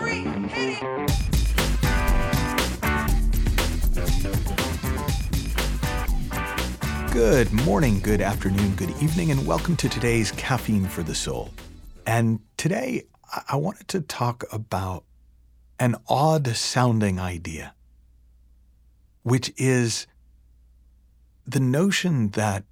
3, hit it! Good morning, good afternoon, good evening, and welcome to today's Caffeine for the Soul. And today, I wanted to talk about an odd-sounding idea, which is the notion that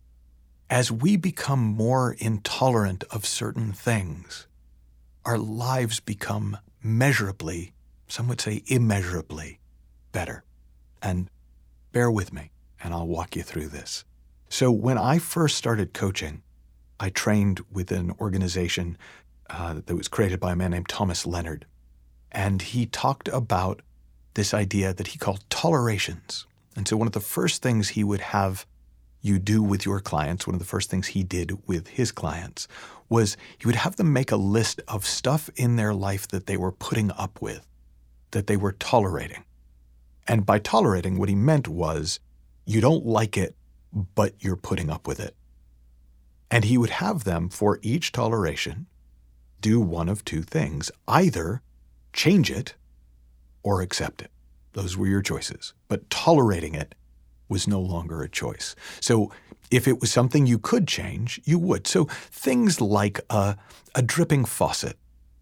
as we become more intolerant of certain things, our lives become measurably, some would say immeasurably, better. And bear with me, and I'll walk you through this. So when I first started coaching, I trained with an organization that was created by a man named Thomas Leonard. And he talked about this idea that he called tolerations. And so one of the first things he would have you do with your clients, one of the first things he did with his clients, was he would have them make a list of stuff in their life that they were putting up with, that they were tolerating. And by tolerating, what he meant was, you don't like it, but you're putting up with it. And he would have them, for each toleration, do one of two things. Either change it or accept it. Those were your choices. But tolerating it was no longer a choice. So if it was something you could change, you would. So things like a dripping faucet,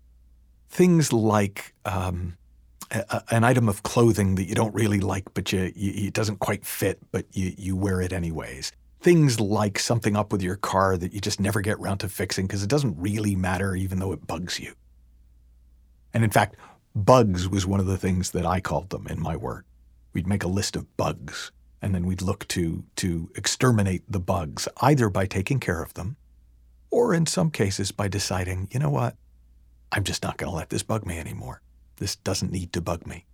things like an item of clothing that you don't really like, but it doesn't quite fit, but you wear it anyways. Things like something up with your car that you just never get around to fixing because it doesn't really matter even though it bugs you. And in fact, bugs was one of the things that I called them in my work. We'd make a list of bugs, and then we'd look to exterminate the bugs, either by taking care of them, or in some cases by deciding, you know what, I'm just not going to let this bug me anymore. This doesn't need to bug me.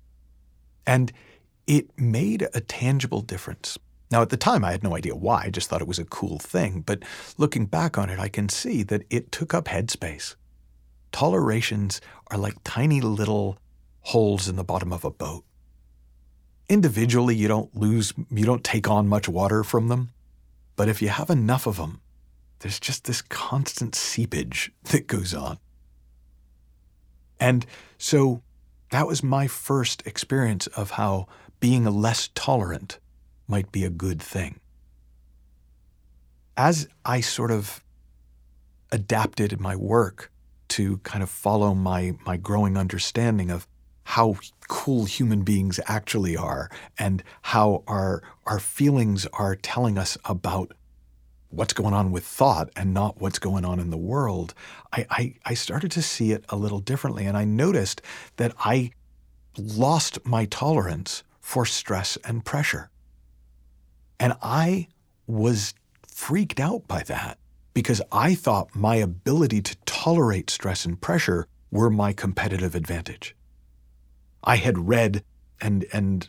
And it made a tangible difference. Now, at the time, I had no idea why. I just thought it was a cool thing. But looking back on it, I can see that it took up headspace. Tolerations are like tiny little holes in the bottom of a boat. Individually, you don't take on much water from them. But if you have enough of them, there's just this constant seepage that goes on. And so that was my first experience of how being less tolerant might be a good thing. As I sort of adapted my work to kind of follow my growing understanding of how cool human beings actually are and how our feelings are telling us about what's going on with thought and not what's going on in the world, I started to see it a little differently. And I noticed that I lost my tolerance for stress and pressure. And I was freaked out by that because I thought my ability to tolerate stress and pressure were my competitive advantage. I had read a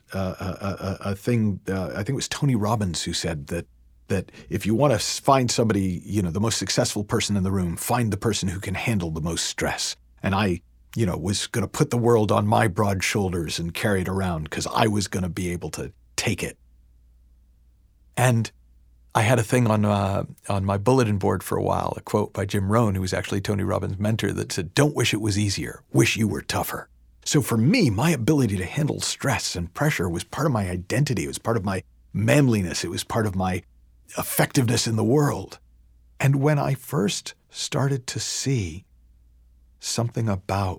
thing, I think it was Tony Robbins who said that if you want to find somebody, the most successful person in the room, find the person who can handle the most stress. And I, was going to put the world on my broad shoulders and carry it around because I was going to be able to take it. And I had a thing on my bulletin board for a while, a quote by Jim Rohn, who was actually Tony Robbins' mentor, that said, "Don't wish it was easier, wish you were tougher." So for me, my ability to handle stress and pressure was part of my identity. It was part of my manliness. It was part of my effectiveness in the world. And when I first started to see something about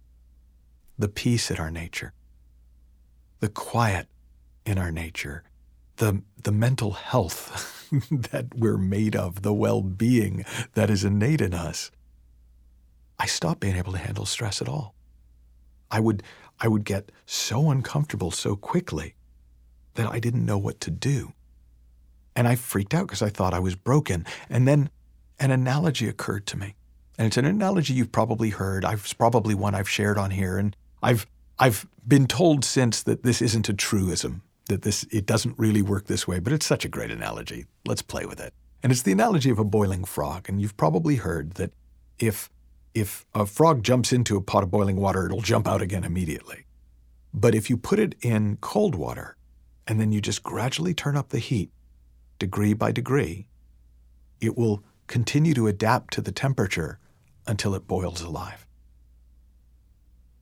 the peace in our nature, the quiet in our nature, the mental health that we're made of, the well-being that is innate in us, I stopped being able to handle stress at all. I would get so uncomfortable so quickly that I didn't know what to do. And I freaked out because I thought I was broken. And then an analogy occurred to me. And it's an analogy you've probably heard. It's probably one I've shared on here. And I've been told since that this isn't a truism, that it doesn't really work this way, but it's such a great analogy. Let's play with it. And it's the analogy of a boiling frog. And you've probably heard that if a frog jumps into a pot of boiling water, it'll jump out again immediately. But if you put it in cold water and then you just gradually turn up the heat, degree by degree, it will continue to adapt to the temperature until it boils alive.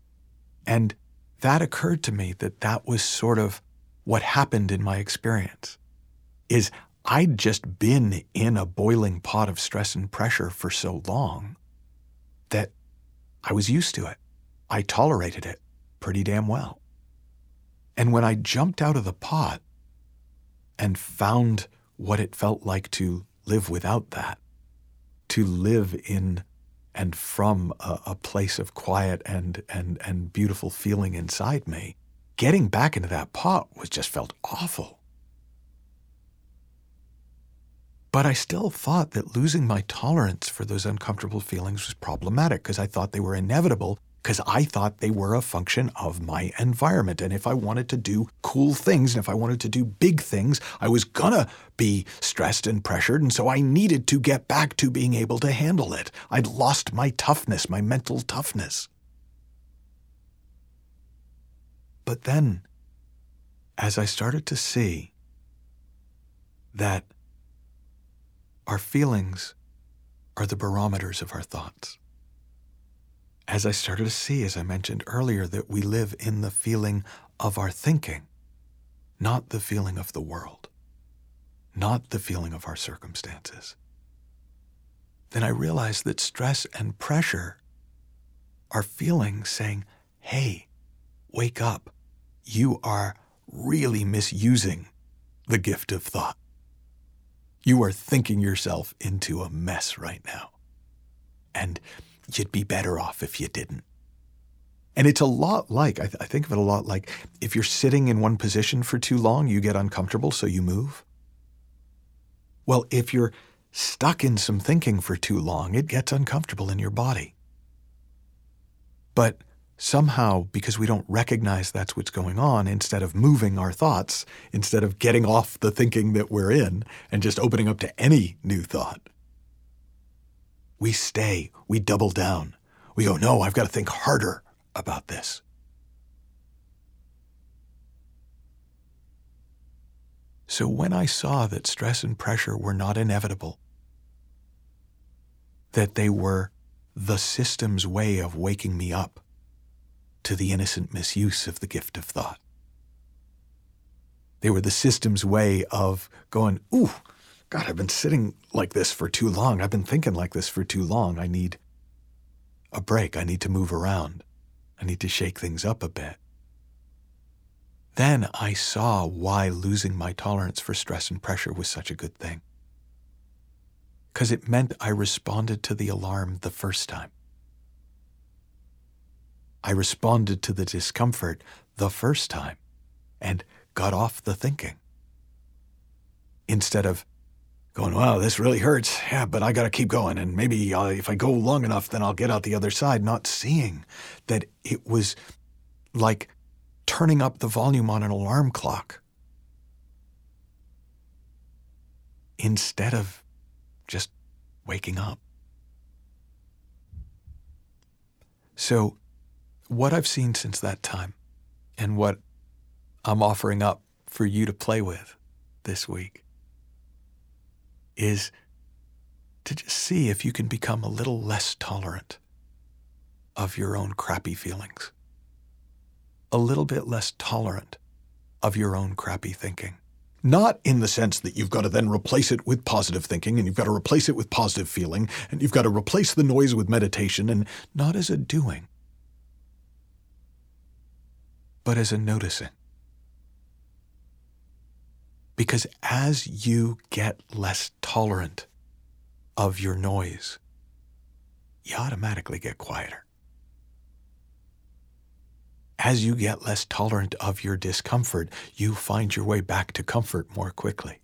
And that occurred to me that was sort of what happened in my experience, is I'd just been in a boiling pot of stress and pressure for so long that I was used to it. I tolerated it pretty damn well. And when I jumped out of the pot and found what it felt like to live without that, to live in and from a place of quiet and beautiful feeling inside me, getting back into that pot just felt awful. But I still thought that losing my tolerance for those uncomfortable feelings was problematic because I thought they were inevitable, because I thought they were a function of my environment. And if I wanted to do cool things, and if I wanted to do big things, I was gonna be stressed and pressured, and so I needed to get back to being able to handle it. I'd lost my toughness, my mental toughness. But then, as I started to see that our feelings are the barometers of our thoughts, as I started to see, as I mentioned earlier, that we live in the feeling of our thinking, not the feeling of the world, not the feeling of our circumstances, then I realized that stress and pressure are feelings saying, hey, wake up. You are really misusing the gift of thought. You are thinking yourself into a mess right now. And you'd be better off if you didn't. And it's a lot like, I think of it a lot like, if you're sitting in one position for too long, you get uncomfortable, so you move. Well, if you're stuck in some thinking for too long, it gets uncomfortable in your body. But somehow, because we don't recognize that's what's going on, instead of moving our thoughts, instead of getting off the thinking that we're in and just opening up to any new thought, we stay, we double down. We go, no, I've got to think harder about this. So when I saw that stress and pressure were not inevitable, that they were the system's way of waking me up to the innocent misuse of the gift of thought, they were the system's way of going, ooh, God, I've been sitting like this for too long. I've been thinking like this for too long. I need a break. I need to move around. I need to shake things up a bit. Then I saw why losing my tolerance for stress and pressure was such a good thing. Because it meant I responded to the alarm the first time. I responded to the discomfort the first time and got off the thinking. Instead of going, wow, this really hurts. Yeah, but I got to keep going. And maybe if I go long enough, then I'll get out the other side, not seeing that it was like turning up the volume on an alarm clock instead of just waking up. So what I've seen since that time, and what I'm offering up for you to play with this week, is to just see if you can become a little less tolerant of your own crappy feelings, a little bit less tolerant of your own crappy thinking. Not in the sense that you've got to then replace it with positive thinking, and you've got to replace it with positive feeling, and you've got to replace the noise with meditation, and not as a doing, but as a noticing. Because as you get less tolerant of your noise, you automatically get quieter. As you get less tolerant of your discomfort, you find your way back to comfort more quickly.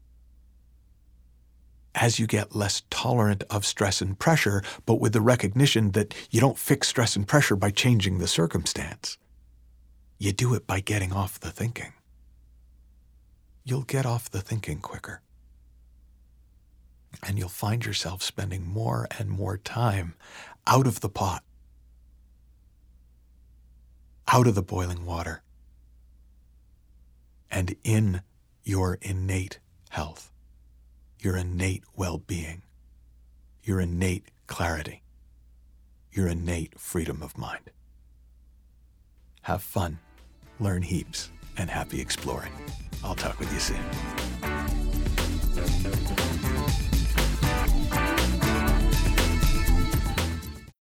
As you get less tolerant of stress and pressure, but with the recognition that you don't fix stress and pressure by changing the circumstance, you do it by getting off the thinking. You'll get off the thinking quicker. And you'll find yourself spending more and more time out of the pot, out of the boiling water, and in your innate health, your innate well-being, your innate clarity, your innate freedom of mind. have fun, learn heaps, and happy exploring. I'll talk with you soon.